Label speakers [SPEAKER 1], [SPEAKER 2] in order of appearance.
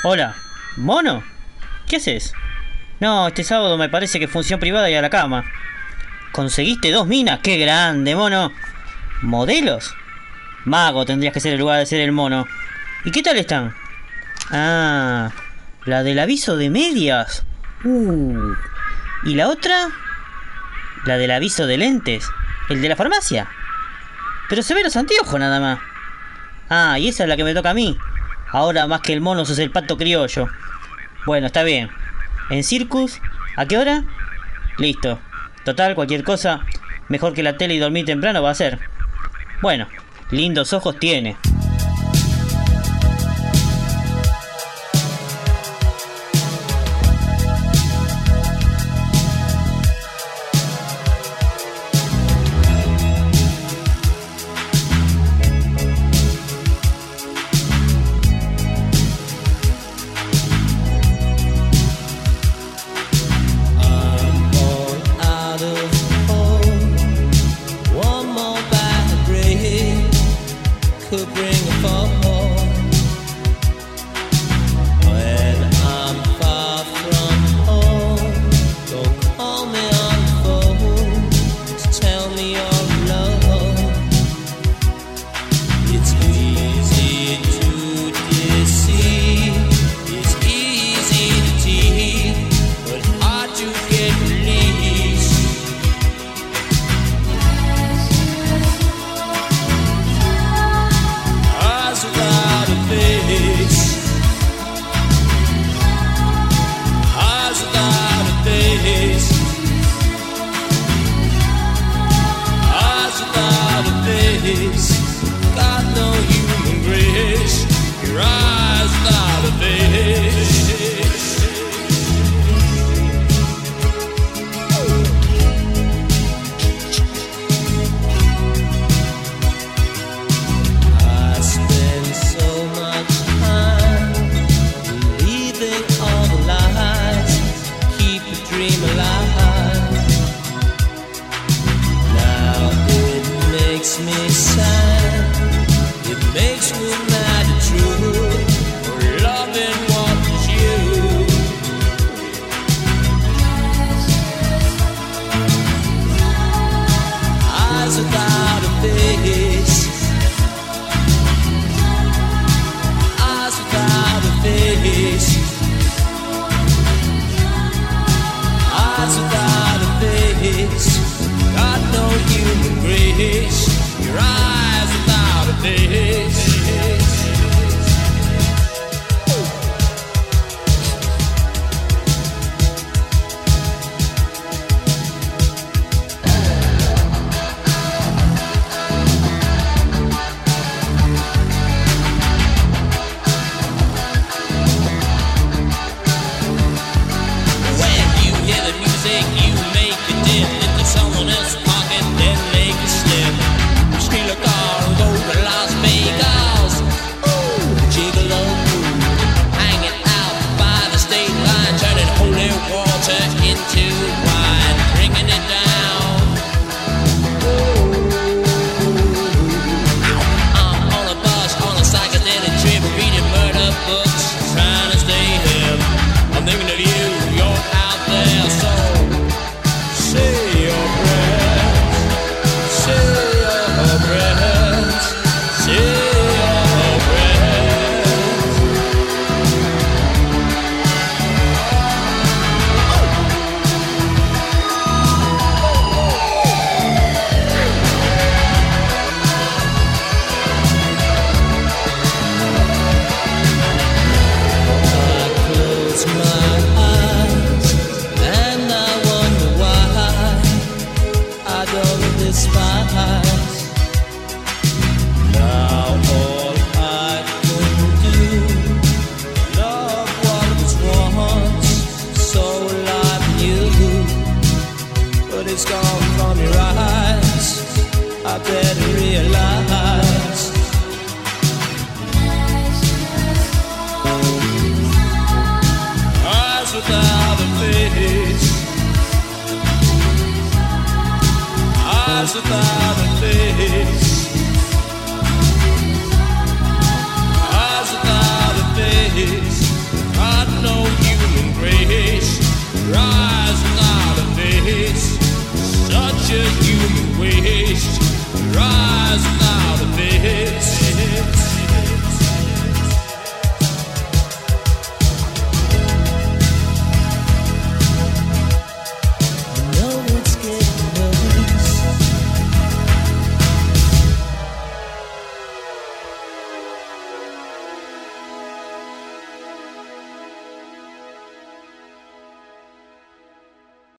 [SPEAKER 1] Hola, ¿mono? ¿Qué haces? No, este sábado me parece que función privada y a la cama. ¿Conseguiste 2 minas? ¡Qué grande, mono! ¿Modelos? Mago tendrías que ser en lugar de ser el mono. ¿Y qué tal están? Ah, la del aviso de medias. ¿Y la otra? La del aviso de lentes. ¿El de la farmacia? Pero se ve los anteojos nada más. Ah, y esa es la que me toca a mí. Ahora más que el mono sos el pato criollo. Bueno, está bien. ¿En Circus? ¿A qué hora? Listo. Total, cualquier cosa, mejor que la tele y dormir temprano va a ser. Bueno, lindos ojos tiene.
[SPEAKER 2] Could bring a fall when I'm far from home. Don't call me on the phone to tell me you're alone. It's easy to deceive, it's easy to tease, but hard to get released. Without a face, eyes without a face, eyes without a face, got no human grace. Your eyes without a face. Me sad, it makes me mad and true, for loving what is you. Eyes without a face, eyes without a face, eyes without a face, got no human grace. Your eyes without a face. When you hear the music, you make it dim into someone else's pocket, then make it slim. Steal a car and go to Las Vegas. Ooh, gigolo, hanging out by the state line, turning holy water into wine, drinking it down. Ooh, I'm on a bus on a psychedelic trip, reading murder books, trying to stay hip. I'm thinking of you, you're out there, so say your prayers, say your prayers, say your prayers. I close my eyes and I wonder why I don't despise. Now all I can do, love what was once so like you, but it's gone from your eyes. I better realize. Eyes without a face, eyes without